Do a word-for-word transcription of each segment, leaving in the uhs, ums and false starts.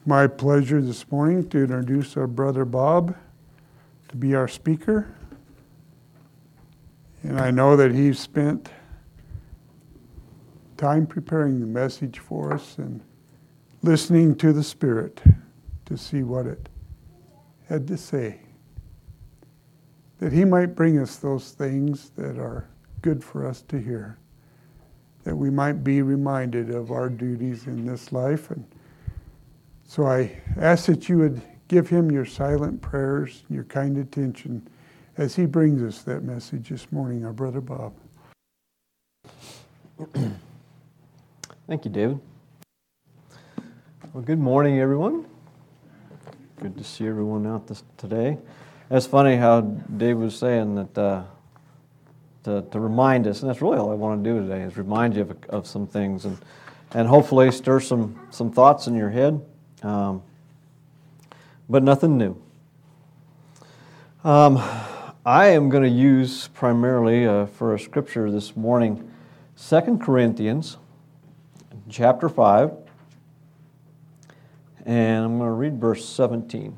It's my pleasure this morning to introduce our brother Bob to be our speaker. And I know that he's spent time preparing the message for us and listening to the Spirit to see what it had to say. That he might bring us those things that are good for us to hear. That we might be reminded of our duties in this life. And so I ask that you would give him your silent prayers, your kind attention, as he brings us that message this morning, our brother Bob. Thank you, David. Well, good morning, everyone. Good to see everyone out this, today. It's funny how Dave was saying that uh, to, to remind us, and that's really all I want to do today, is remind you of, of some things and, and hopefully stir some, some thoughts in your head, um, but nothing new. Um, I am going to use primarily uh, for a scripture this morning, Second Corinthians chapter five, and I'm going to read verse seventeen.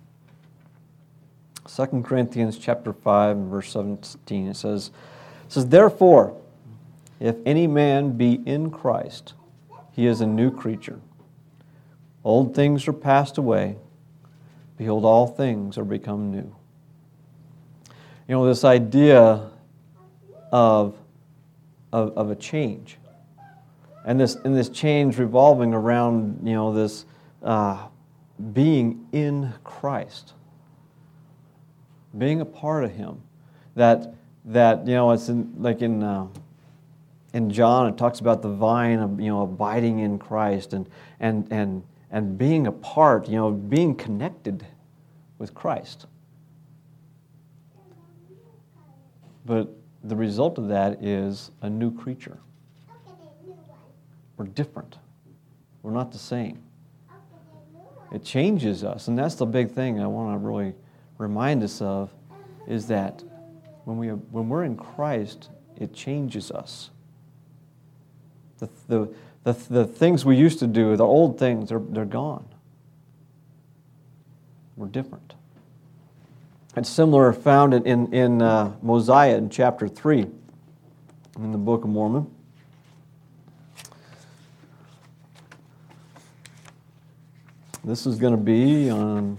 Second Corinthians chapter five and verse seventeen, it says, it says, "Therefore, if any man be in Christ, he is a new creature. Old things are passed away. Behold, all things are become new." You know, this idea of, of, of a change. And this and this change revolving around, you know, this uh, being in Christ. Being a part of Him. That, that you know, it's in, like in uh, in John, it talks about the vine of, you know, abiding in Christ and, and, and, and being a part, you know, being connected with Christ. But the result of that is a new creature. We're different. We're not the same. It changes us, and that's the big thing I want to really remind us of, is that when we when we're in Christ, it changes us. The the the, the things we used to do, the old things, they're they're gone. We're different. It's similar, found in, in, in uh, Mosiah in chapter three in the Book of Mormon. This is going to be on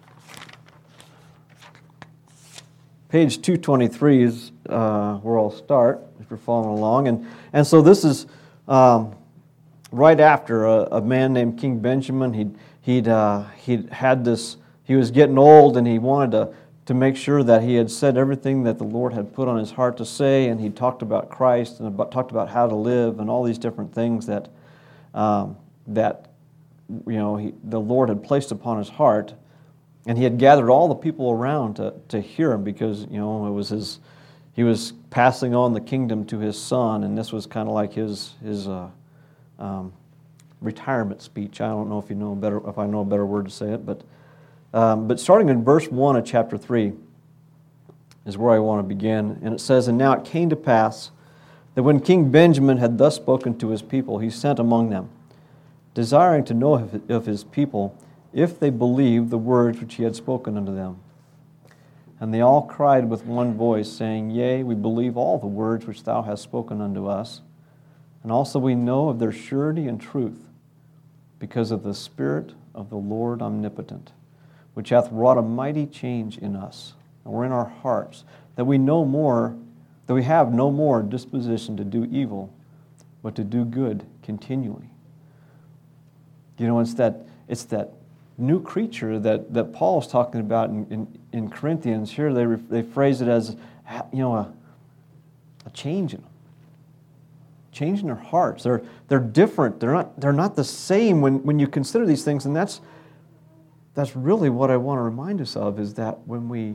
page two twenty-three is uh, where I'll start, if you're following along. And, and so this is um, right after a, a man named King Benjamin. He'd, he'd, uh, he'd had this, he was getting old, and he wanted to to make sure that he had said everything that the Lord had put on his heart to say, and he talked about Christ and about, talked about how to live and all these different things that um, that you know he, the Lord had placed upon his heart, and he had gathered all the people around to to hear him, because you know it was his he was passing on the kingdom to his son, and this was kind of like his his uh, um, retirement speech. I don't know if you know better if I know a better word to say it, but. Um, but starting in verse one of chapter three is where I want to begin. And it says, "And now it came to pass that when King Benjamin had thus spoken to his people, he sent among them, desiring to know of his people if they believed the words which he had spoken unto them. And they all cried with one voice, saying, Yea, we believe all the words which thou hast spoken unto us. And also we know of their surety and truth, because of the Spirit of the Lord omnipotent, which hath wrought a mighty change in us, or in our hearts, that we no more, that we have no more disposition to do evil, but to do good continually." You know, it's that it's that new creature that, that Paul is talking about in, in, in Corinthians. Here they they phrase it as, you know, a, a change in them, change in their hearts. They're they're different. They're not they're not the same when when you consider these things, and that's. That's really what I want to remind us of, is that when we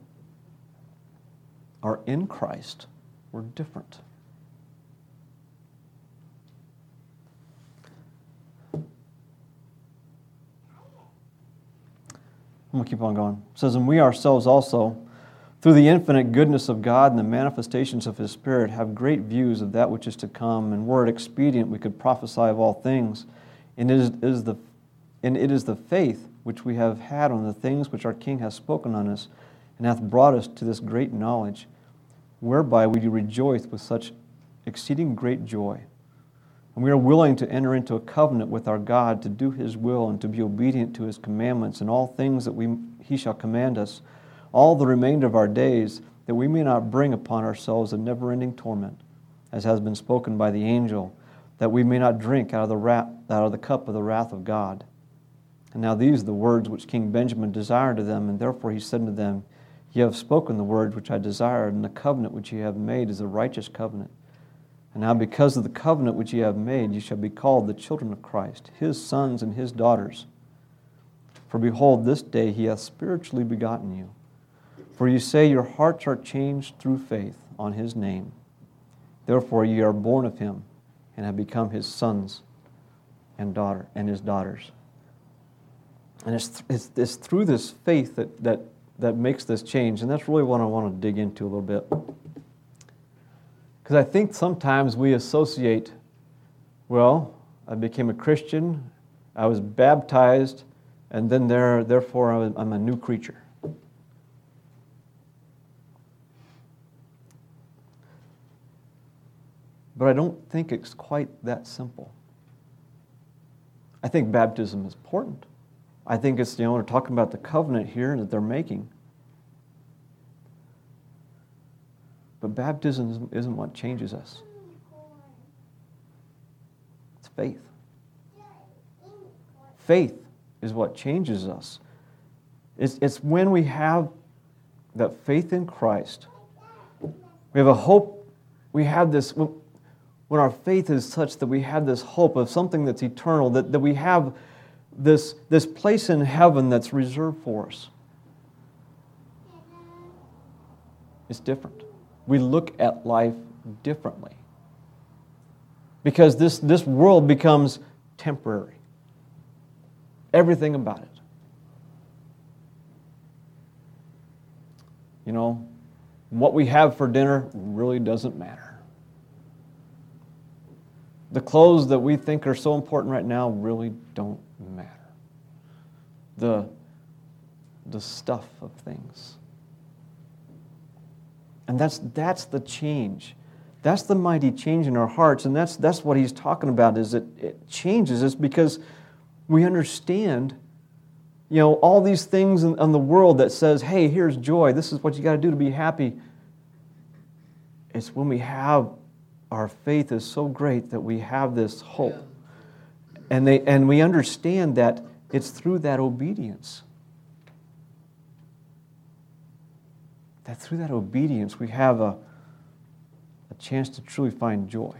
are in Christ, we're different. I'm going to keep on going. It says, "And we ourselves also, through the infinite goodness of God and the manifestations of His Spirit, have great views of that which is to come, and were it expedient, we could prophesy of all things. And it is, is the and it is the faith which we have had on the things which our King hath spoken on us, and hath brought us to this great knowledge, whereby we do rejoice with such exceeding great joy. And we are willing to enter into a covenant with our God to do His will and to be obedient to His commandments and all things that we He shall command us, all the remainder of our days, that we may not bring upon ourselves a never-ending torment, as has been spoken by the angel, that we may not drink out of the wrath, out of the cup of the wrath of God. And now these are the words which King Benjamin desired of them, and therefore he said unto them, Ye have spoken the words which I desired, and the covenant which ye have made is a righteous covenant. And now because of the covenant which ye have made, ye shall be called the children of Christ, His sons and His daughters. For behold, this day He hath spiritually begotten you. For you say your hearts are changed through faith on His name. Therefore ye are born of Him, and have become His sons and daughter and His daughters. And it's, th- it's, it's through this faith that, that, that makes this change, and that's really what I want to dig into a little bit. Because I think sometimes we associate, well, I became a Christian, I was baptized, and then there, therefore I was, I'm a new creature. But I don't think it's quite that simple. I think baptism is important. I think it's, you know, we're talking about the covenant here that they're making. But baptism isn't what changes us. It's faith. Faith is what changes us. It's, it's when we have that faith in Christ. We have a hope. We have this, when our faith is such that we have this hope of something that's eternal, that, that we have this, this place in heaven that's reserved for us. It's different. We look at life differently. Because this, this world becomes temporary. Everything about it. You know, what we have for dinner really doesn't matter. The clothes that we think are so important right now really don't matter. The, the stuff of things. And that's, that's the change. That's the mighty change in our hearts, and that's, that's what he's talking about, is it, it changes us because we understand, you know, all these things in, in the world that says, hey, here's joy, this is what you got to do to be happy. It's when we have, our faith is so great that we have this hope. Yeah. And, they, and we understand that it's through that obedience. That through that obedience we have a, a chance to truly find joy.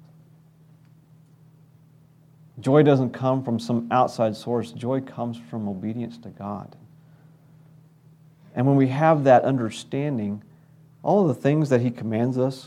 Joy doesn't come from some outside source. Joy comes from obedience to God. And when we have that understanding, all of the things that He commands us,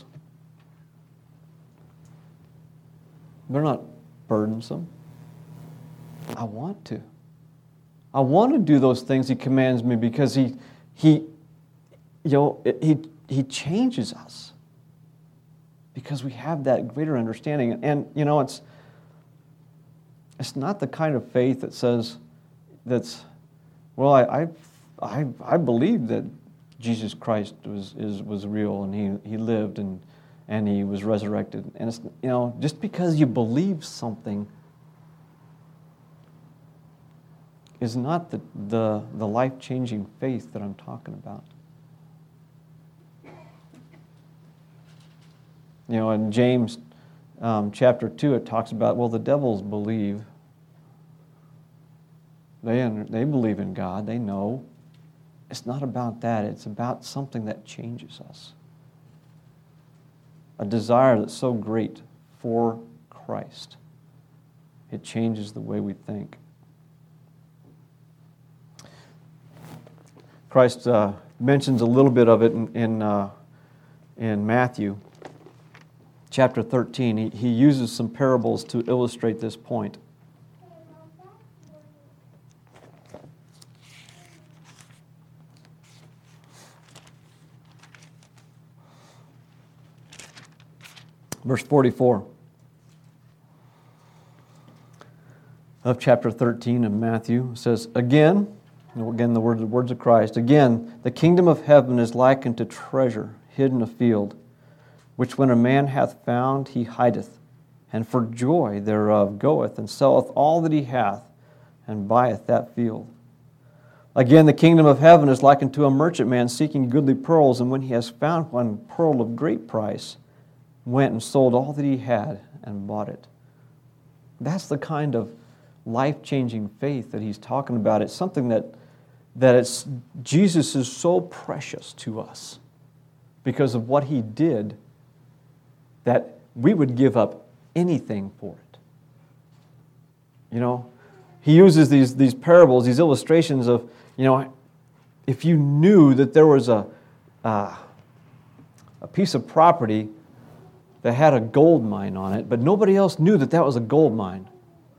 they're not burdensome. I want to. I want to do those things He commands me because He, He, you know, He, He changes us because we have that greater understanding. And, you know, it's it's not the kind of faith that says, that's, well, I I, I, I believe that Jesus Christ was is was real and He, he lived and and He was resurrected. And it's, you know, just because you believe something is not the, the, the life-changing faith that I'm talking about. You know, in James um, chapter two, it talks about, well, the devils believe. They, they believe in God. They know. It's not about that. It's about something that changes us. A desire that's so great for Christ. It changes the way we think. Christ uh, mentions a little bit of it in in, uh, in Matthew chapter thirteen. He, he uses some parables to illustrate this point. Verse forty-four. of chapter thirteen of Matthew. It says, again, again the words, the words of Christ, again, the kingdom of heaven is likened to treasure hid in a field, which when a man hath found, he hideth, and for joy thereof goeth and selleth all that he hath, and buyeth that field. Again, the kingdom of heaven is likened to a merchant man seeking goodly pearls, and when he has found one pearl of great price, went and sold all that he had and bought it. That's the kind of life-changing faith that he's talking about. It's something that, that it's, Jesus is so precious to us because of what he did that we would give up anything for it. You know, he uses these, these parables, these illustrations of, you know, if you knew that there was a, uh, a piece of property that had a gold mine on it, but nobody else knew that that was a gold mine.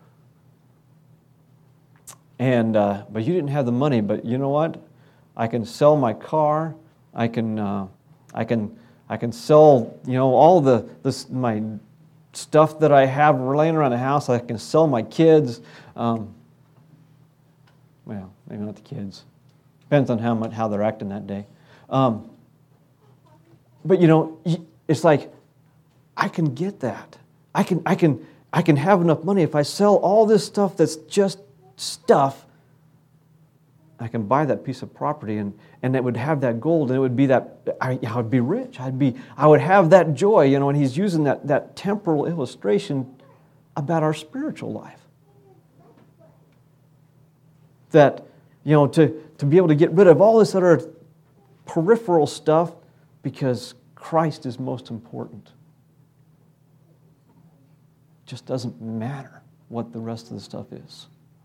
And uh, but you didn't have the money. But you know what? I can sell my car. I can uh, I can I can sell you know all the this my stuff that I have laying around the house. I can sell my kids. Um, well, maybe not the kids. Depends on how much how they're acting that day. Um, but you know, it's like I can get that. I can I can I can have enough money if I sell all this stuff that's just stuff. I can buy that piece of property, and, and it would have that gold, and it would be that I, I would be rich. I'd be I would have that joy, you know. And he's using that that temporal illustration about our spiritual life. That you know to to be able to get rid of all this other peripheral stuff because Christ is most important. It just doesn't matter what the rest of the stuff is.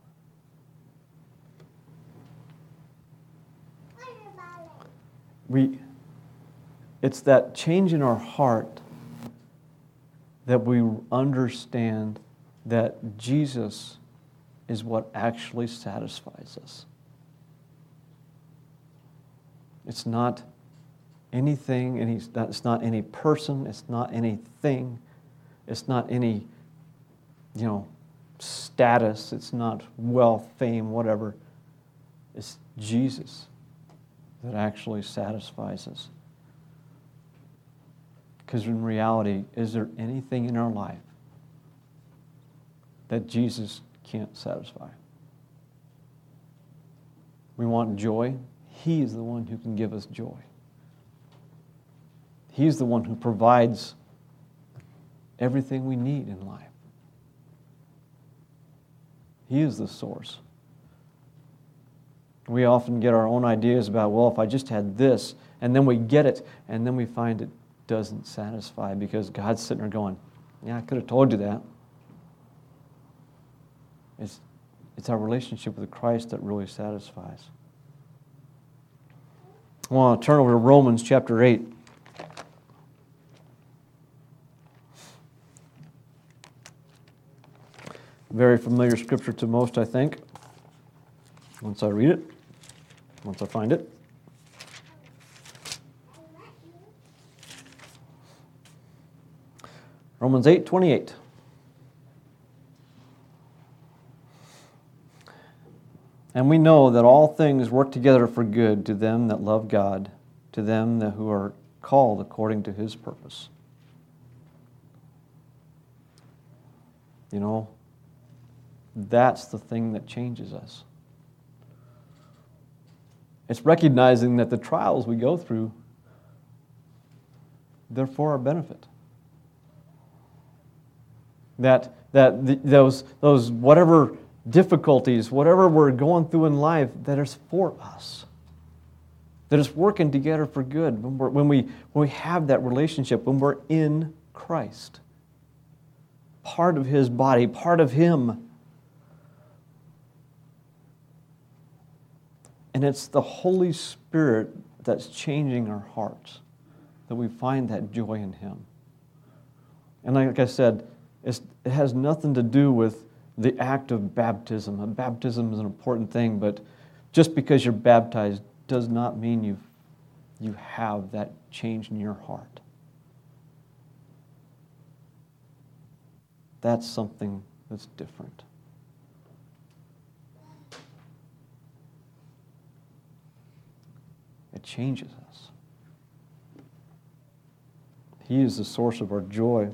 We, it's that change in our heart that we understand that Jesus is what actually satisfies us. It's not anything, and he's not, it's not any person, it's not anything, it's not any, you know, status, it's not wealth, fame, whatever. It's Jesus that actually satisfies us. Because in reality, is there anything in our life that Jesus can't satisfy? We want joy. He is the one who can give us joy. He's the one who provides everything we need in life. He is the source. We often get our own ideas about, well, if I just had this, and then we get it, and then we find it doesn't satisfy because God's sitting there going, yeah, I could have told you that. It's, it's our relationship with Christ that really satisfies. I want to turn over to Romans chapter eight. Very familiar scripture to most, I think, once I read it, once I find it. Romans eight twenty-eight. And we know that all things work together for good to them that love God, to them that who are called according to His purpose. You know, that's the thing that changes us. It's recognizing that the trials we go through, they're for our benefit. That that the, those those whatever difficulties, whatever we're going through in life, that is for us. That it's working together for good when, we're, when we when we have that relationship, when we're in Christ, part of His body, part of Him. And it's the Holy Spirit that's changing our hearts, that we find that joy in Him. And like I said, it's, it has nothing to do with the act of baptism. And baptism is an important thing, but just because you're baptized does not mean you you have that change in your heart. That's something that's different. It changes us. He is the source of our joy,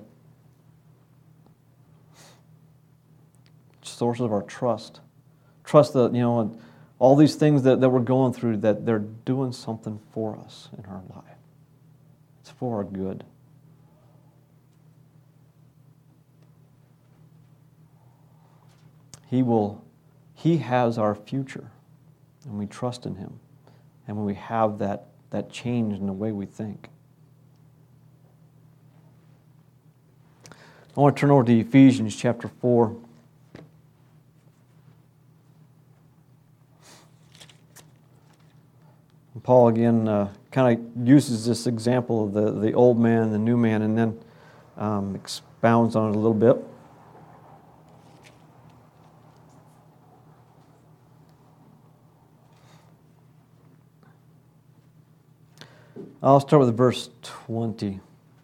source of our trust. Trust that, you know, all these things that, that we're going through, that they're doing something for us in our life. It's for our good. He will, He has our future, and we trust in Him. And when we have that, that change in the way we think. I want to turn over to Ephesians chapter four. And Paul again uh, kind of uses this example of the, the old man and the new man, and then um, expounds on it a little bit. I'll start with verse twenty.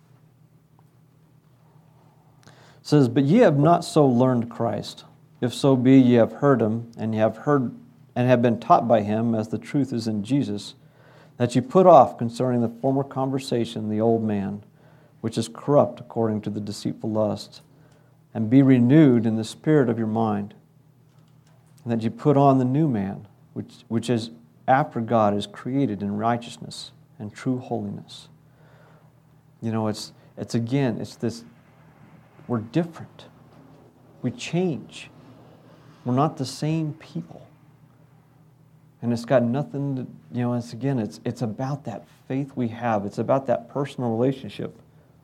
It says, "But ye have not so learned Christ, if so be ye have heard Him, and ye have heard and have been taught by Him, as the truth is in Jesus, that ye put off concerning the former conversation the old man, which is corrupt according to the deceitful lust, and be renewed in the spirit of your mind, and that ye put on the new man, which which is after God is created in righteousness and true holiness." You know, it's it's again, it's this, we're different. We change. We're not the same people. And it's got nothing to, you know, it's again, it's it's about that faith we have. It's about that personal relationship.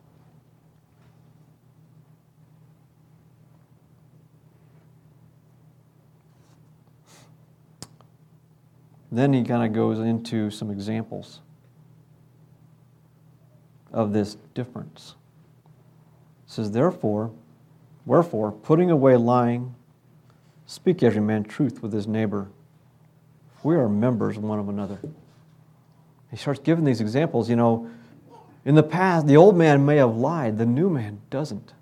Then he kind of goes into some examples of this difference. It says, "Therefore, wherefore, putting away lying, speak every man truth with his neighbor. We are members one of another." He starts giving these examples. You know, in the past, the old man may have lied, the new man doesn't.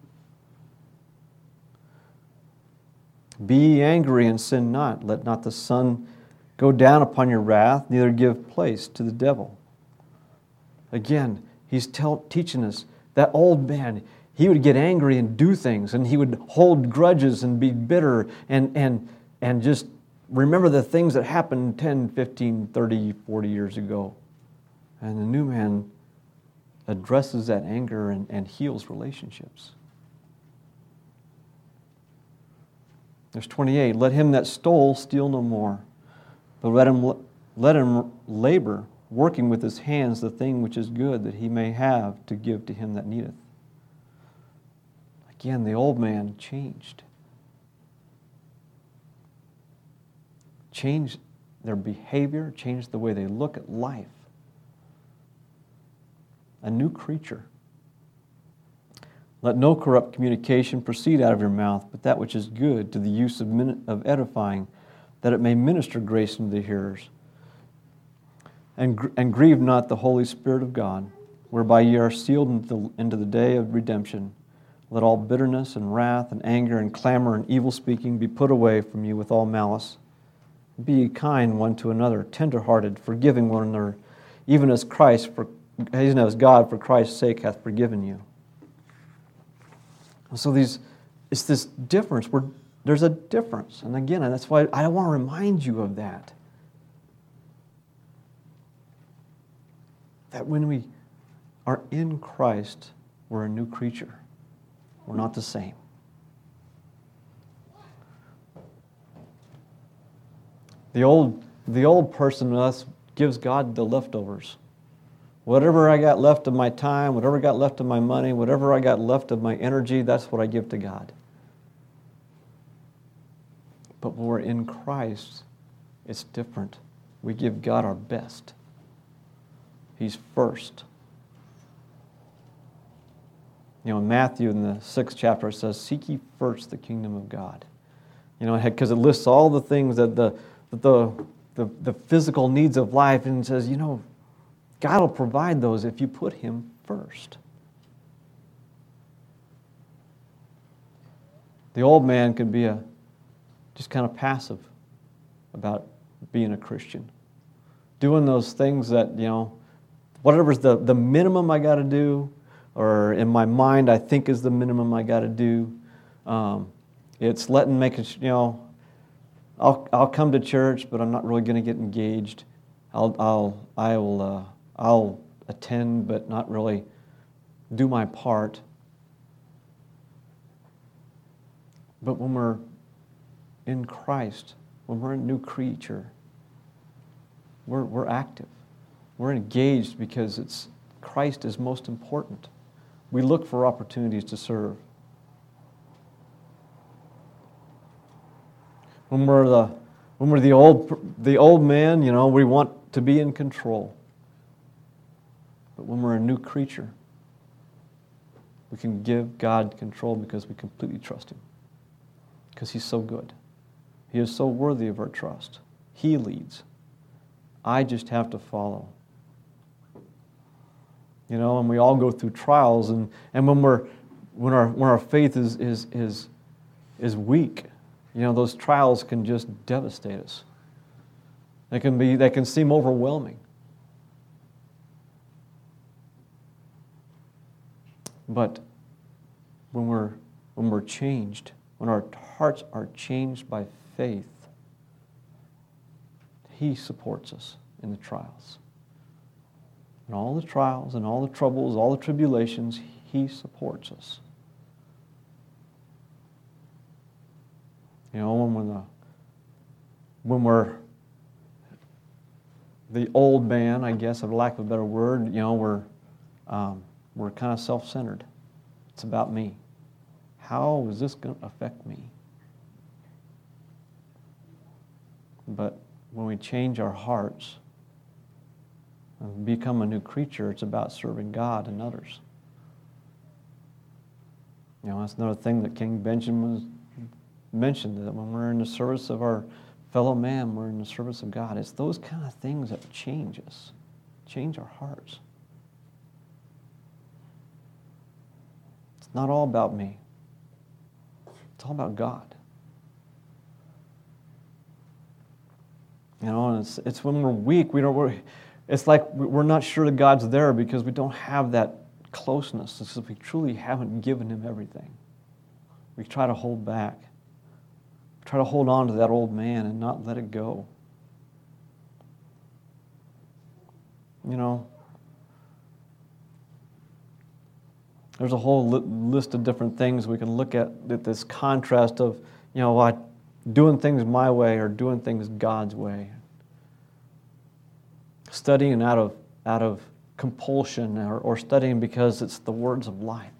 "Be ye angry and sin not. Let not the sun go down upon your wrath, neither give place to the devil." Again, he's tell, teaching us that old man, he would get angry and do things, and he would hold grudges and be bitter and, and, and just remember the things that happened ten, fifteen, thirty, forty years ago. And the new man addresses that anger and, and heals relationships. Verse twenty-eight, "Let him that stole steal no more, but let him, let him labor, working with his hands the thing which is good, that he may have to give to him that needeth." Again, the old man changed. Changed their behavior, changed the way they look at life. A new creature. "Let no corrupt communication proceed out of your mouth, but that which is good to the use of, min- of edifying, that it may minister grace unto the hearers. And, gr- and grieve not the Holy Spirit of God, whereby ye are sealed into the, into the day of redemption. Let all bitterness and wrath and anger and clamor and evil speaking be put away from you with all malice. Be ye kind one to another, tenderhearted, forgiving one another, even as Christ, for, even as God for Christ's sake hath forgiven you." So these, it's this difference. Where there's a difference, and again, and that's why I want to remind you of that. That when we are in Christ, we're a new creature. We're not the same. The old, the old person in us gives God the leftovers. Whatever I got left of my time, whatever I got left of my money, whatever I got left of my energy, that's what I give to God. But when we're in Christ, it's different. We give God our best. He's first. You know, in Matthew, in the sixth chapter, it says, "Seek ye first the kingdom of God." You know, because it lists all the things that the, that the, the, the physical needs of life, and it says, you know, God will provide those if you put Him first. The old man can be a just kind of passive about being a Christian. doing those things that, you know, whatever's the, the minimum I got to do, or in my mind I think is the minimum I got to do. Um, it's letting, making, you know, I'll I'll come to church, but I'm not really going to get engaged. I'll I'll I will uh, I'll attend, but not really do my part. But when we're in Christ, when we're a new creature, we're we're active. We're engaged because it's Christ is most important. We look for opportunities to serve. When we're the when we're the old the old man, you know, we want to be in control. But when we're a new creature, we can give God control because we completely trust Him. Because He's so good. He is so worthy of our trust. He leads. I just have to follow. You know, and we all go through trials, and, and when we're when our when our faith is is is is weak, you know, those trials can just devastate us. They can be they can seem overwhelming. But when we're when we're changed, when our hearts are changed by faith, He supports us in the trials. In all the trials and all the troubles, all the tribulations, He supports us. You know, when we're the, when we're the old man, I guess, for lack of a better word, you know, we're um, we're kind of self-centered. It's about me. How is this going to affect me? But when we change our hearts and become a new creature, it's about serving God and others. You know, that's another thing that King Benjamin mentioned, that when we're in the service of our fellow man, we're in the service of God. It's those kind of things that change us, change our hearts. It's not all about me. It's all about God. You know, and it's it's when we're weak, we don't. We're, it's like we're not sure that God's there because we don't have that closeness. It's because we truly haven't given Him everything. We try to hold back. We try to hold on to that old man and not let it go. You know, there's a whole li- list of different things we can look at, at this contrast of, you know, what, doing things my way or doing things God's way. Studying out of out of compulsion or, or studying because it's the words of life.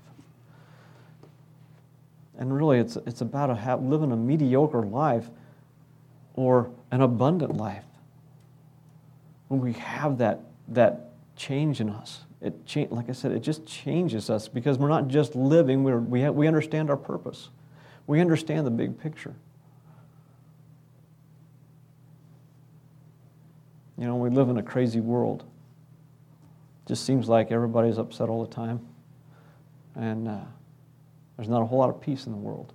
And really it's it's about a, have, living a mediocre life or an abundant life. When we have that that change in us, it cha- like I said, it just changes us because we're not just living, we're, we ha- we understand our purpose. We understand the big picture. You know, we live in a crazy world. It just seems like everybody's upset all the time. And uh, there's not a whole lot of peace in the world.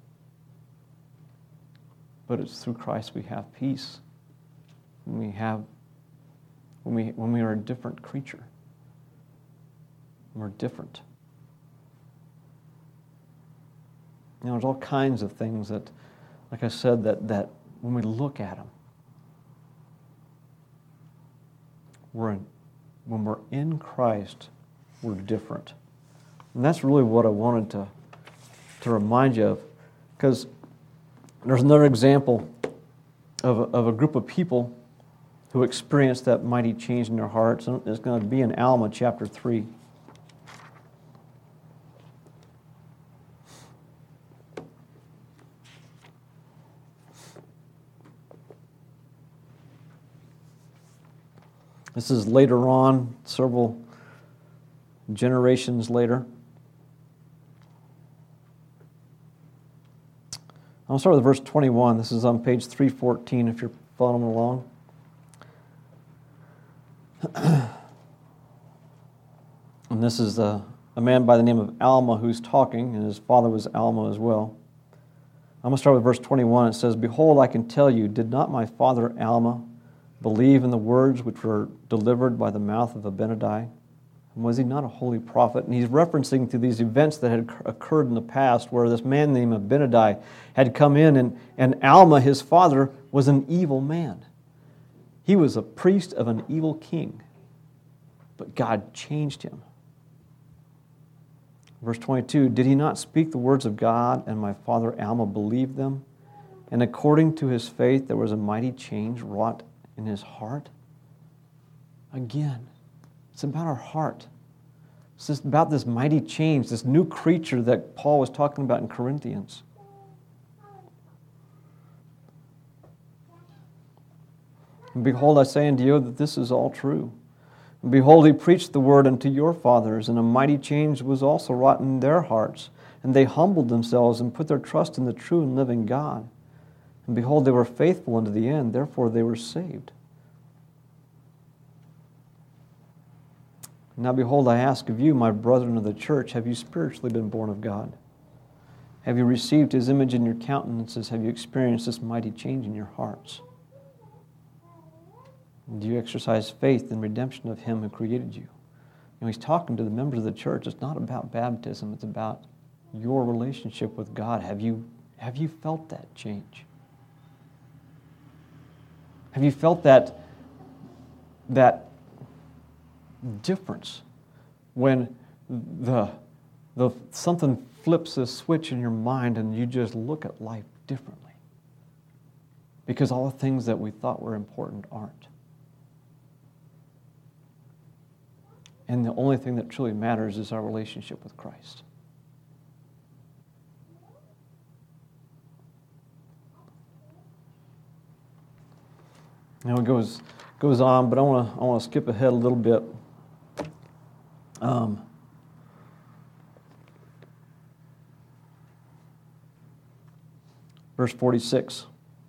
But it's through Christ we have peace. When we have, when we when we are a different creature. We're different. You know, there's all kinds of things that, like I said, that, that when we look at them, We're in, when we're in Christ, we're different. And that's really what I wanted to, to remind you of. Because there's another example of a, of a group of people who experienced that mighty change in their hearts. And it's going to be in Alma chapter three. This is later on, several generations later. I'll start with verse twenty-one. This is on page three fourteen if you're following along. And this is a, a man by the name of Alma who's talking, and his father was Alma as well. I'm going to start with verse twenty-one. It says, "Behold, I can tell you, did not my father Alma believe in the words which were delivered by the mouth of Abinadi? And was he not a holy prophet? And he's referencing to these events that had occurred in the past where this man named Abinadi had come in, and, and Alma, his father, was an evil man. He was a priest of an evil king, but God changed him. Verse twenty-two, did he not speak the words of God, and my father Alma believed them? And according to his faith, there was a mighty change wrought in his heart. Again, it's about our heart. It's just about this mighty change, this new creature that Paul was talking about in Corinthians. And behold, I say unto you that this is all true. And behold, he preached the word unto your fathers, and a mighty change was also wrought in their hearts. And they humbled themselves and put their trust in the true and living God. And behold, they were faithful unto the end, therefore they were saved. Now behold, I ask of you, my brethren of the church, have you spiritually been born of God? Have you received his image in your countenances? Have you experienced this mighty change in your hearts? And do you exercise faith in redemption of him who created you? You know, he's talking to the members of the church. It's not about baptism. It's about your relationship with God. Have you, have you felt that change? Have you felt that, that difference when the, the something flips a switch in your mind and you just look at life differently? Because all the things that we thought were important aren't. And the only thing that truly matters is our relationship with Christ. Now it goes goes on, but I want to I want to skip ahead a little bit. Um, verse forty-six.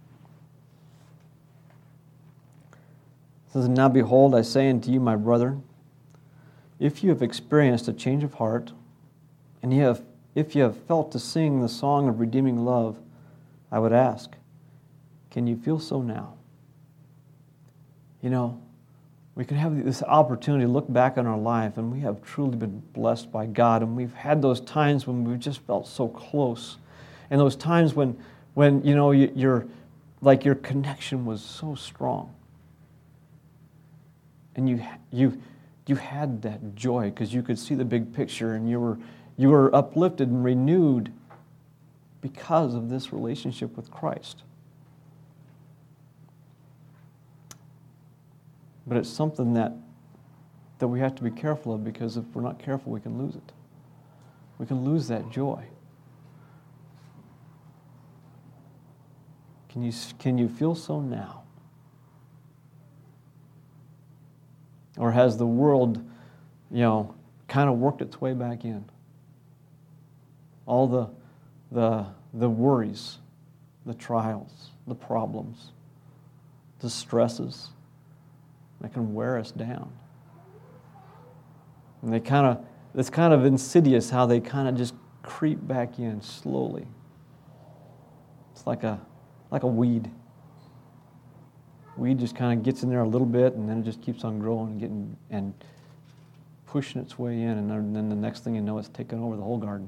It says, now behold, I say unto you, my brother, if you have experienced a change of heart, and you have, if you have felt to sing the song of redeeming love, I would ask, can you feel so now? You know, we can have this opportunity to look back on our life, and we have truly been blessed by God, and we've had those times when we've just felt so close, and those times when, when you know, you, you're like your connection was so strong, and you you you had that joy because you could see the big picture, and you were you were uplifted and renewed because of this relationship with Christ. But it's something that, that we have to be careful of, because if we're not careful, we can lose it. We can lose that joy. Can you, can you feel so now? Or has the world, you know, kind of worked its way back in? All the, the, the worries, the trials, the problems, the stresses, that can wear us down. And they kind of, it's kind of insidious how they kind of just creep back in slowly. It's like a, like a weed. Weed just kind of gets in there a little bit, and then it just keeps on growing and getting and pushing its way in, and then the next thing you know, it's taking over the whole garden.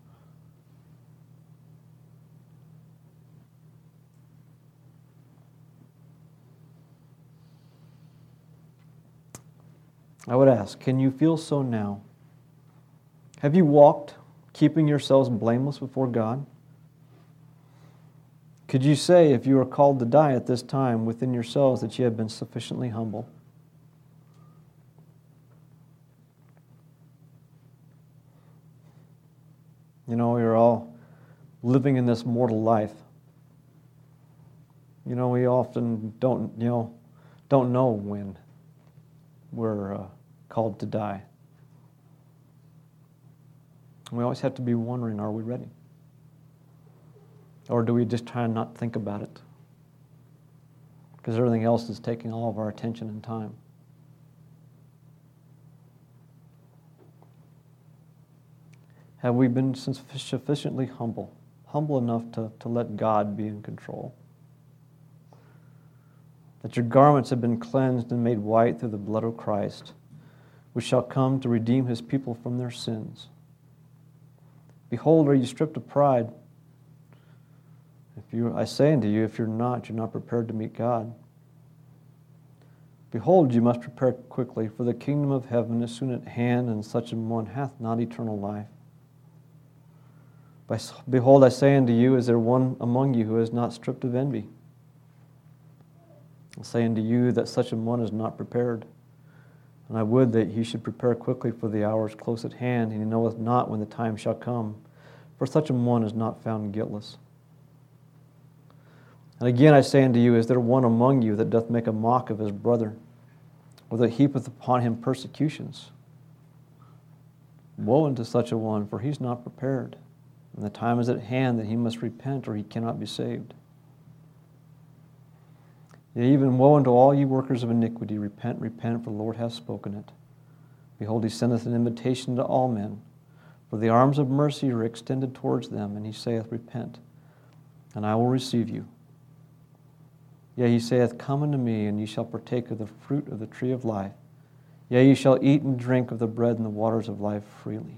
I would ask, can you feel so now? Have you walked, keeping yourselves blameless before God? Could you say, if you were called to die at this time within yourselves, that you have been sufficiently humble? You know, we're all living in this mortal life. You know, we often don't, you know, don't know when we're uh, called to die. We always have to be wondering, are we ready? Or do we just try and not think about it? Because everything else is taking all of our attention and time. Have we been sufficiently humble, humble enough to, to let God be in control? that your garments have been cleansed and made white through the blood of Christ, which shall come to redeem his people from their sins. Behold, are you stripped of pride? If you, I say unto you, if you're not, you're not prepared to meet God. Behold, you must prepare quickly, for the kingdom of heaven is soon at hand, and such an one hath not eternal life. Behold, I say unto you, is there one among you who is not stripped of envy? I say unto you that such an one is not prepared. And I would that he should prepare quickly, for the hour is close at hand, and he knoweth not when the time shall come. For such an one is not found guiltless. And again I say unto you, is there one among you that doth make a mock of his brother, or that heapeth upon him persecutions? Woe unto such a one, for he is not prepared. And the time is at hand that he must repent, or he cannot be saved. Yea, even woe unto all ye workers of iniquity, repent, repent, for the Lord hath spoken it. Behold, he sendeth an invitation to all men, for the arms of mercy are extended towards them, and he saith, repent, and I will receive you. Yea, he saith, come unto me, and ye shall partake of the fruit of the tree of life. Yea, ye shall eat and drink of the bread and the waters of life freely.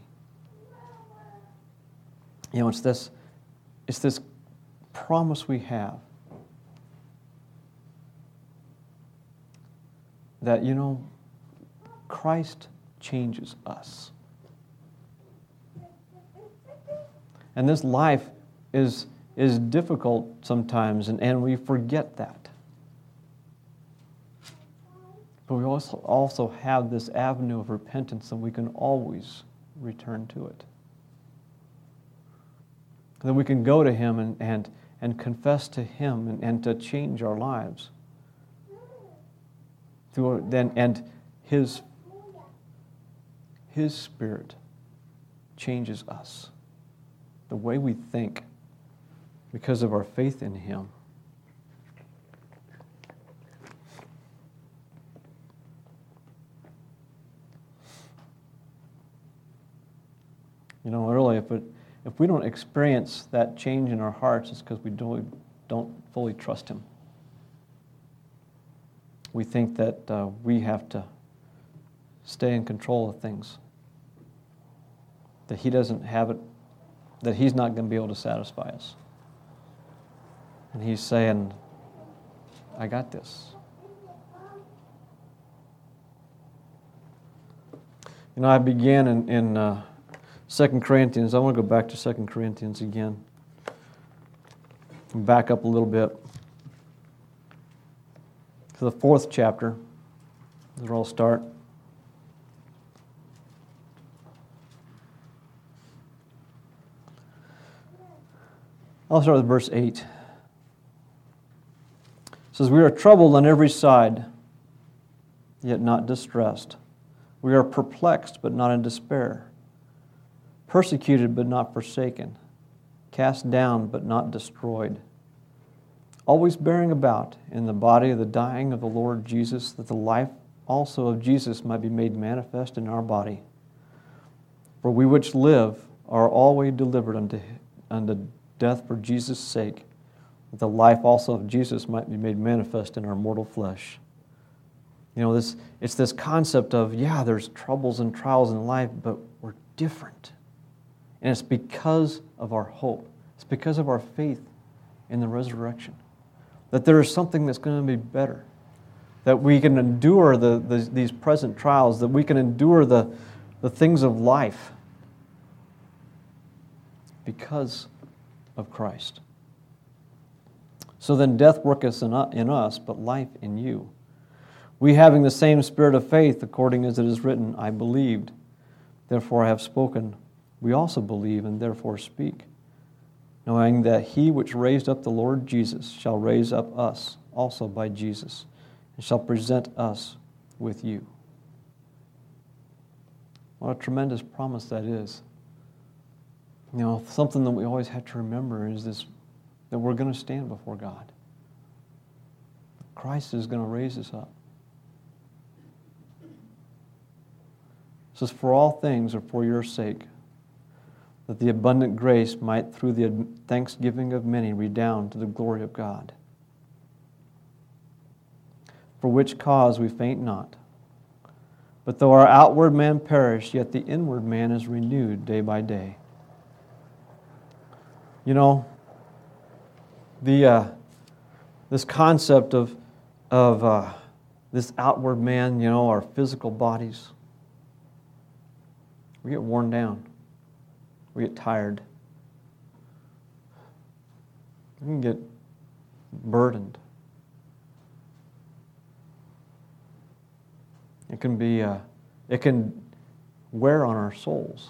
You know, it's this, it's this promise we have that, you know, Christ changes us. And this life is, is difficult sometimes, and, and we forget that. But we also, also have this avenue of repentance, and we can always return to it. That we can go to Him and, and, and confess to Him and, and to change our lives. Through, then, and His, His Spirit changes us. The way we think, because of our faith in Him. You know, really, if it, if we don't experience that change in our hearts, it's because we don't, don't fully trust Him. We think that uh, we have to stay in control of things. That He doesn't have it, that He's not going to be able to satisfy us. And He's saying, I got this. You know, I began in, in uh, Second Corinthians. I want to go back to Second Corinthians again. Back up a little bit. To the fourth chapter. That's where I'll start. I'll start with verse eight. It says, we are troubled on every side, yet not distressed. We are perplexed, but not in despair. Persecuted, but not forsaken. Cast down, but not destroyed. Always bearing about in the body the dying of the Lord Jesus, that the life also of Jesus might be made manifest in our body. For we which live are always delivered unto, unto death for Jesus' sake, that the life also of Jesus might be made manifest in our mortal flesh. You know, this it's this concept of, yeah, there's troubles and trials in life, but we're different. And it's because of our hope. It's because of our faith in the resurrection. That there is something that's going to be better. That we can endure the, the, these present trials. That we can endure the, the things of life because of Christ. So then death worketh in us, but life in you. We having the same spirit of faith, according as it is written, I believed, therefore I have spoken. We also believe, and therefore speak, knowing that He which raised up the Lord Jesus shall raise up us also by Jesus, and shall present us with you. What a tremendous promise that is. You know, something that we always have to remember is this, that we're going to stand before God. Christ is going to raise us up. It says, for all things are for your sake, that the abundant grace might through the thanksgiving of many redound to the glory of God. for which cause we faint not. But though our outward man perish, yet the inward man is renewed day by day. You know, the uh, this concept of of uh, this outward man, you know, our physical bodies, we get worn down, we get tired, we can get burdened. It can be, uh, it can wear on our souls.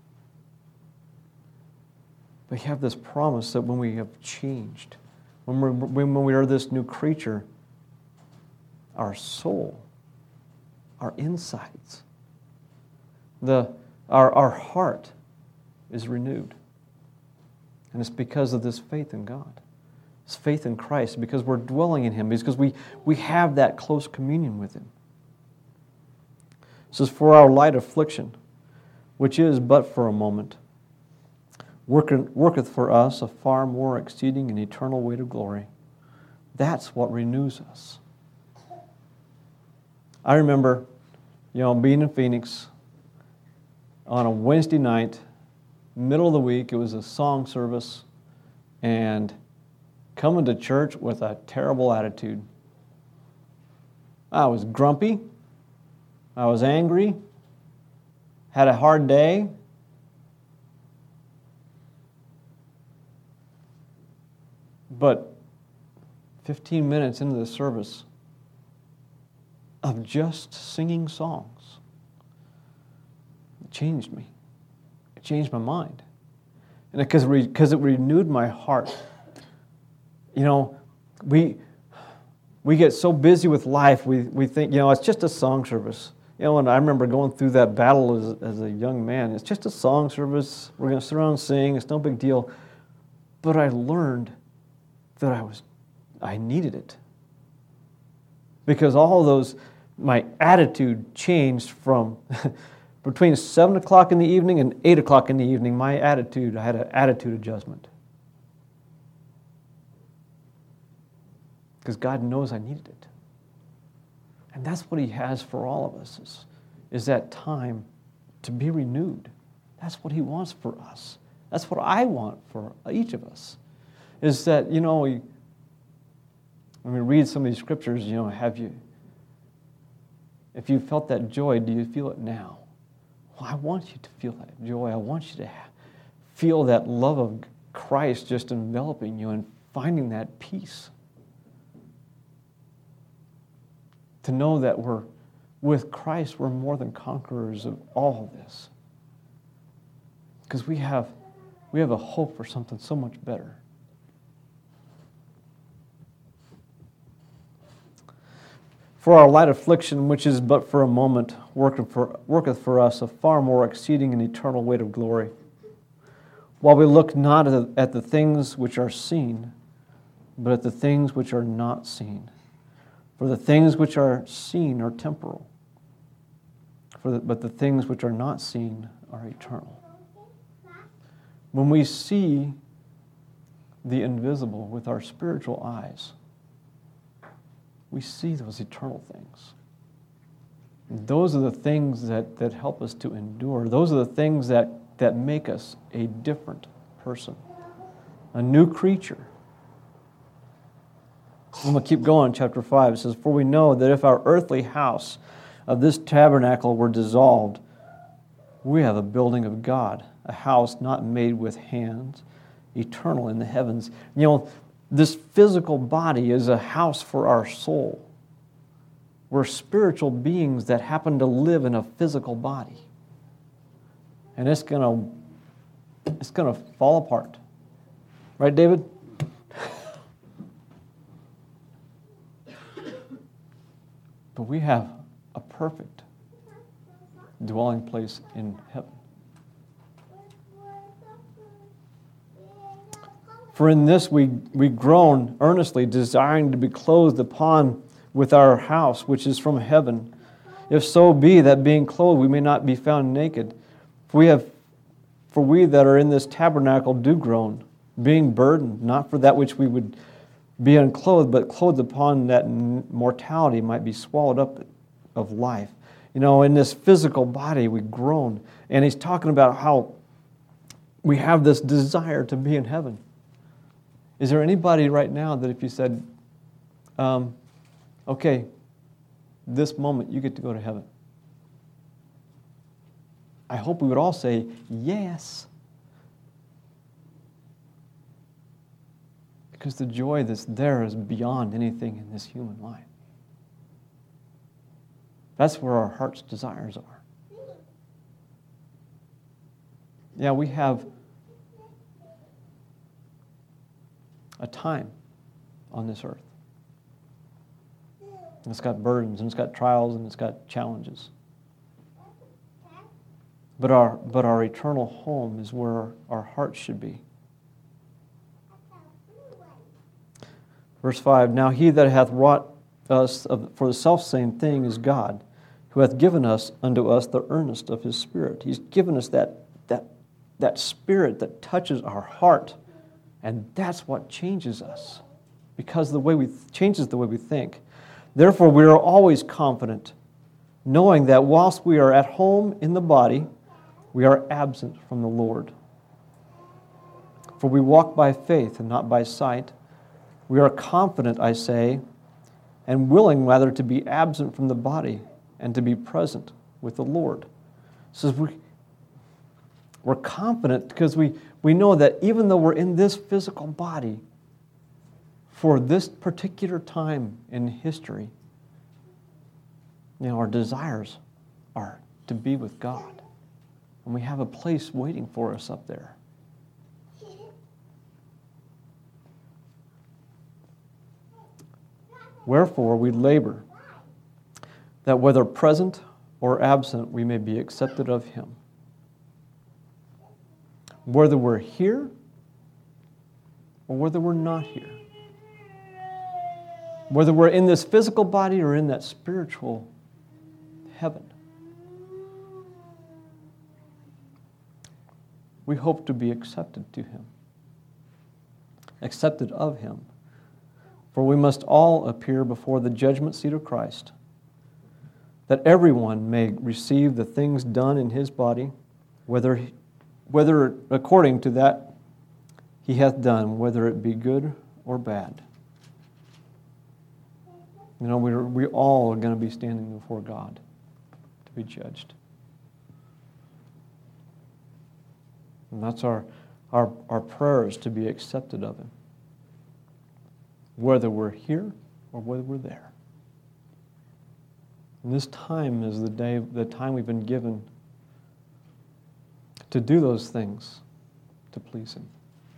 But you have this promise that when we have changed, when, we're, when we are this new creature, our soul, our insides, the, our, our heart is renewed. And it's because of this faith in God. It's faith in Christ, because we're dwelling in Him, because we, we have that close communion with Him. It says, for our light affliction, which is but for a moment, worketh for us a far more exceeding and eternal weight of glory. That's what renews us. I remember, you know, being in Phoenix on a Wednesday night, middle of the week. It was a song service, and coming to church with a terrible attitude. I was grumpy. I was angry, had a hard day. But fifteen minutes into the service of just singing songs, it changed me. It changed my mind. And because it, because it renewed my heart. You know, we we get so busy with life, we, we think, you know, it's just a song service. You know, and I remember going through that battle as, as a young man. It's just a song service. We're going to sit around and sing. It's no big deal. But I learned that I was, I needed it. Because all those, my attitude changed from between seven o'clock in the evening and eight o'clock in the evening. My attitude, I had an attitude adjustment. Because God knows I needed it. And that's what He has for all of us, is, is that time to be renewed. That's what He wants for us. That's what I want for each of us. Is that, you know, we, when we read some of these scriptures, you know, have you, if you felt that joy, do you feel it now? Well, I want you to feel that joy. I want you to have, feel that love of Christ just enveloping you and finding that peace. To know that we're, with Christ, we're more than conquerors of all of this. Because we have, we have a hope for something so much better. For our light affliction, which is but for a moment, worketh for, worketh for us a far more exceeding and eternal weight of glory. While we look not at the, at the things which are seen, but at the things which are not seen. For the things which are seen are temporal, for the, but the things which are not seen are eternal. When we see the invisible with our spiritual eyes, we see those eternal things. And those are the things that, that help us to endure. Those are the things that, that make us a different person, a new creature. I'm going to keep going, chapter five. It says, for we know that if our earthly house of this tabernacle were dissolved, we have a building of God, a house not made with hands, eternal in the heavens. You know, this physical body is a house for our soul. We're spiritual beings that happen to live in a physical body. And it's going to, it's going to fall apart. Right, David? But we have a perfect dwelling place in heaven. For in this we, we groan earnestly, desiring to be clothed upon with our house, which is from heaven. If so be that being clothed we may not be found naked. For we have, for we that are in this tabernacle do groan, being burdened, not for that which we would be unclothed, but clothed upon that mortality might be swallowed up of life. You know, in this physical body we groan. And he's talking about how we have this desire to be in heaven. Is there anybody right now that if you said, um, okay, this moment you get to go to heaven? I hope we would all say, yes. Because the joy that's there is beyond anything in this human life. That's where our heart's desires are. Yeah, we have a time on this earth. And it's got burdens, and it's got trials, and it's got challenges. But our, but our eternal home is where our hearts should be. Verse five, now he that hath wrought us of, for the selfsame thing is God, who hath given us unto us the earnest of his Spirit. He's given us that, that, that Spirit that touches our heart, and that's what changes us, because the way we changes the way we think. Therefore, we are always confident, knowing that whilst we are at home in the body, we are absent from the Lord. For we walk by faith and not by sight. We are confident, I say, and willing rather to be absent from the body and to be present with the Lord. So we, we're confident because we, we know that even though we're in this physical body, for this particular time in history, you know, our desires are to be with God. And we have a place waiting for us up there. Wherefore we labor, that whether present or absent, we may be accepted of him. Whether we're here or whether we're not here. Whether we're in this physical body or in that spiritual heaven. We hope to be accepted to him. Accepted of him. For we must all appear before the judgment seat of Christ, that everyone may receive the things done in his body, whether, whether according to that he hath done, whether it be good or bad. You know, we we all are going to be standing before God to be judged. And that's our, our, our prayer is to be accepted of him. Whether we're here or whether we're there. And this time is the day, the time we've been given to do those things to please him.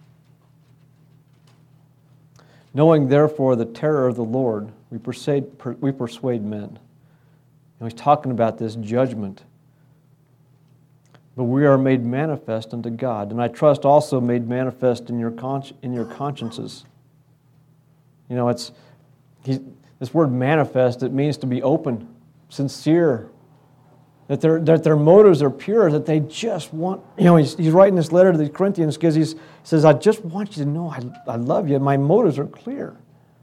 Knowing therefore the terror of the Lord, we persuade, we persuade men. And he's talking about this judgment. But we are made manifest unto God, and I trust also made manifest in your consci- in your consciences. You know, it's he, this word manifest, it means to be open, sincere, that their that their motives are pure, that they just want, you know, he's, he's writing this letter to the Corinthians because he's, he says, I just want you to know I, I love you. My motives are clear.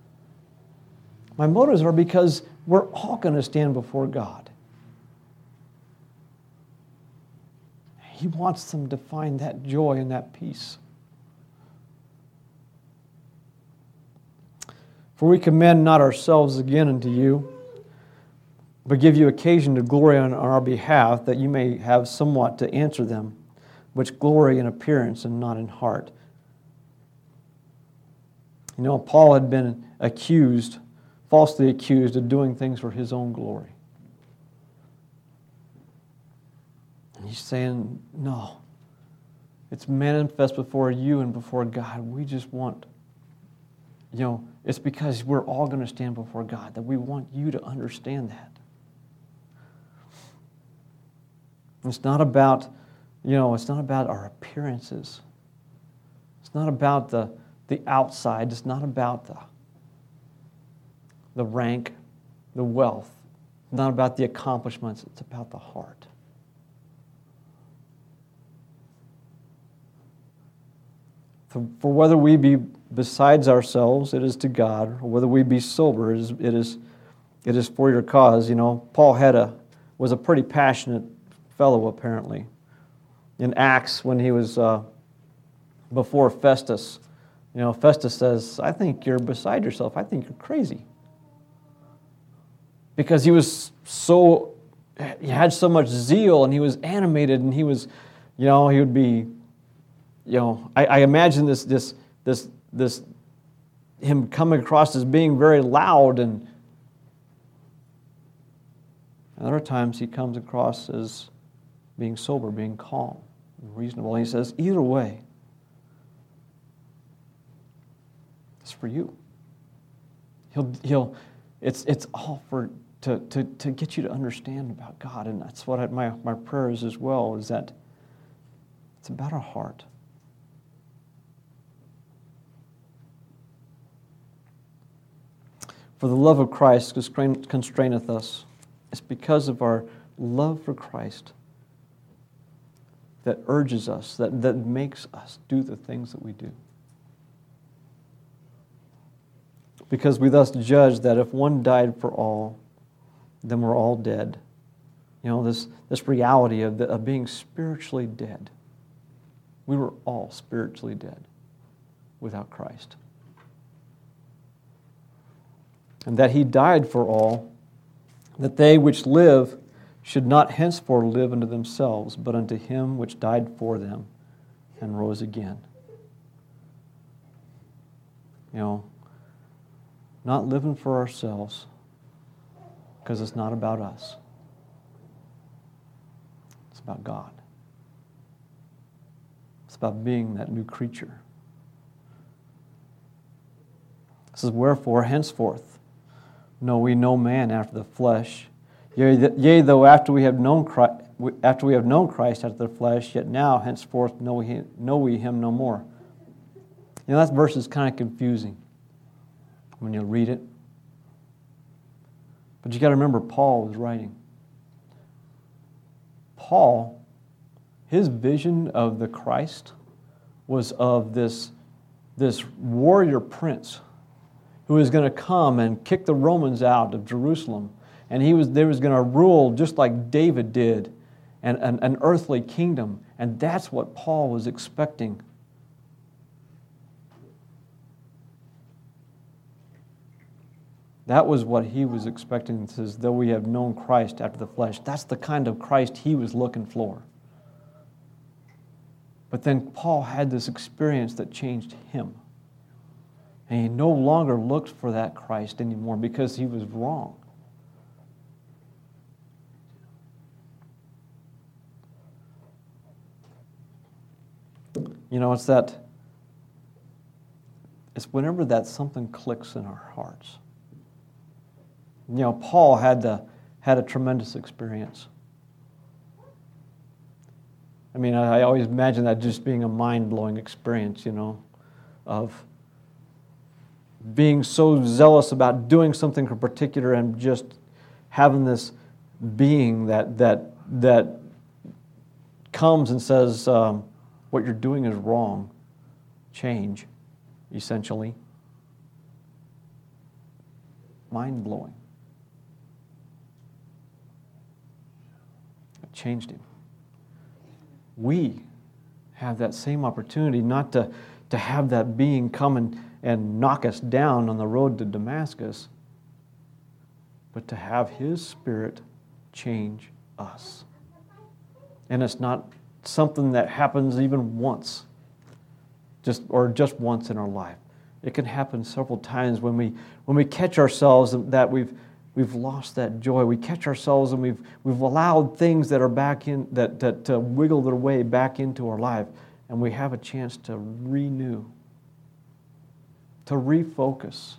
My motives are because we're all going to stand before God. He wants them to find that joy and that peace. For we commend not ourselves again unto you, but give you occasion to glory on our behalf, that you may have somewhat to answer them, which glory in appearance and not in heart. You know, Paul had been accused, falsely accused of doing things for his own glory. And he's saying, no, it's manifest before you and before God. We just want, you know, it's because we're all going to stand before God that we want you to understand that. It's not about, you know, it's not about our appearances. It's not about the, the outside. It's not about the, the rank, the wealth. It's not about the accomplishments. It's about the heart. For whether we be besides ourselves, it is to God, or whether we be sober, it is, it is, it is for your cause. You know, Paul had a was a pretty passionate fellow, apparently. In Acts, when he was uh, before Festus, you know, Festus says, I think you're beside yourself. I think you're crazy. Because he was so, he had so much zeal, and he was animated, and he was, you know, he would be, you know, I, I imagine this, this, this, this, him coming across as being very loud, and other times he comes across as being sober, being calm, and reasonable. And he says, either way, it's for you. He'll, he'll, it's, it's all for to, to, to get you to understand about God, and that's what I, my my prayer is as well. Is that it's about our heart. For the love of Christ constraineth us. It's because of our love for Christ that urges us, that, that makes us do the things that we do. Because we thus judge that if one died for all, then we're all dead. You know, this, this reality of, the, of being spiritually dead. We were all spiritually dead without Christ. And that he died for all, that they which live should not henceforth live unto themselves, but unto him which died for them and rose again. You know, not living for ourselves, because it's not about us. It's about God. It's about being that new creature. This is wherefore henceforth know we no man after the flesh. Yea, yea, though after we have known Christ, after we have known Christ after the flesh, yet now henceforth know we, know we him no more. You know, that verse is kind of confusing when you read it. But you got to remember, Paul was writing. Paul, his vision of the Christ was of this, this warrior prince who was going to come and kick the Romans out of Jerusalem. And he was, they was going to rule just like David did, and an, an earthly kingdom. And that's what Paul was expecting. That was what he was expecting. It says, though we have known Christ after the flesh. That's the kind of Christ he was looking for. But then Paul had this experience that changed him. And he no longer looked for that Christ anymore because he was wrong. You know, it's that, it's whenever that something clicks in our hearts. You know, Paul had the had a tremendous experience. I mean, I, I always imagine that just being a mind-blowing experience, you know, of being so zealous about doing something in particular and just having this being that that that comes and says, um, what you're doing is wrong. Change, essentially. Mind-blowing. It changed him. We have that same opportunity, not to, to have that being come and, and knock us down on the road to Damascus, but to have his Spirit change us. And it's not something that happens even once, just or just once in our life. It can happen several times when we when we catch ourselves that we've we've lost that joy. We catch ourselves and we've we've allowed things that are back in that that to wiggle their way back into our life, and we have a chance to renew, to refocus.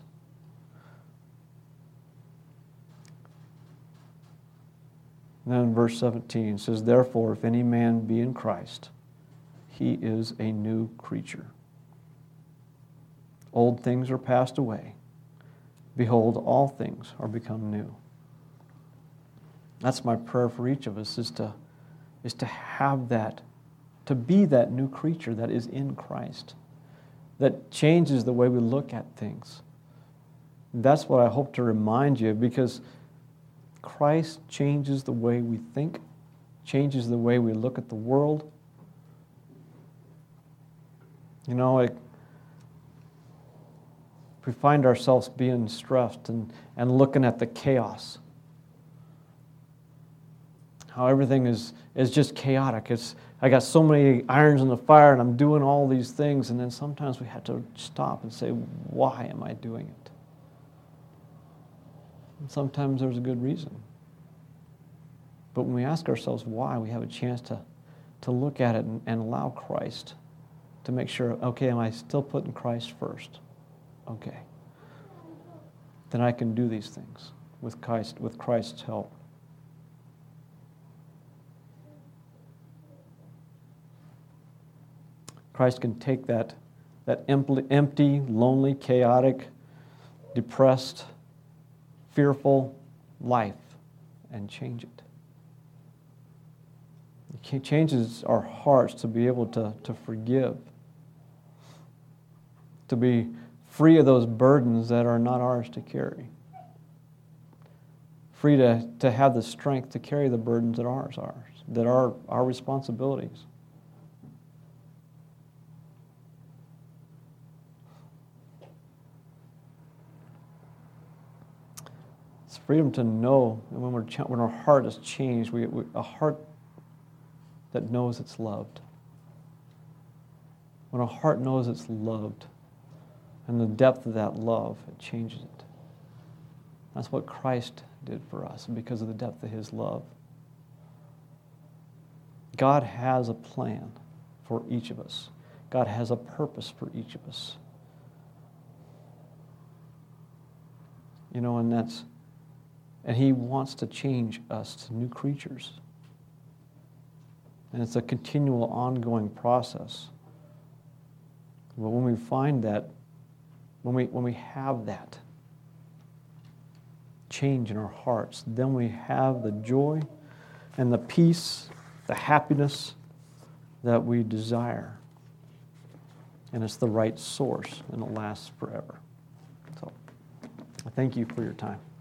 And then in verse seventeen it says, therefore, if any man be in Christ, he is a new creature. Old things are passed away. Behold, all things are become new. That's my prayer for each of us, is to, is to have that, to be that new creature that is in Christ. that changes the way we look at things. That's what I hope to remind you, because Christ changes the way we think, changes the way we look at the world. You know, it, we find ourselves being stressed and, and looking at the chaos. How everything is, is just chaotic. It's, I got so many irons in the fire and I'm doing all these things, and then sometimes we have to stop and say, why am I doing it? And sometimes there's a good reason. But when we ask ourselves why, we have a chance to, to look at it and, and allow Christ to make sure, okay, am I still putting Christ first? Okay. Then I can do these things with Christ, with Christ's help. Christ can take that, that empty, lonely, chaotic, depressed, fearful life and change it. He changes our hearts to be able to, to forgive, to be free of those burdens that are not ours to carry, free to, to have the strength to carry the burdens that are ours, that are our responsibilities. It's freedom to know, and when, we're, when our heart is changed, we, we, a heart that knows it's loved. When a heart knows it's loved, and the depth of that love, it changes it. That's what Christ did for us because of the depth of his love. God has a plan for each of us. God has a purpose for each of us. You know, and that's, and he wants to change us to new creatures. And it's a continual, ongoing process. But when we find that, when we, when we have that change in our hearts, then we have the joy and the peace, the happiness that we desire. And it's the right source, and it lasts forever. So, I thank you for your time.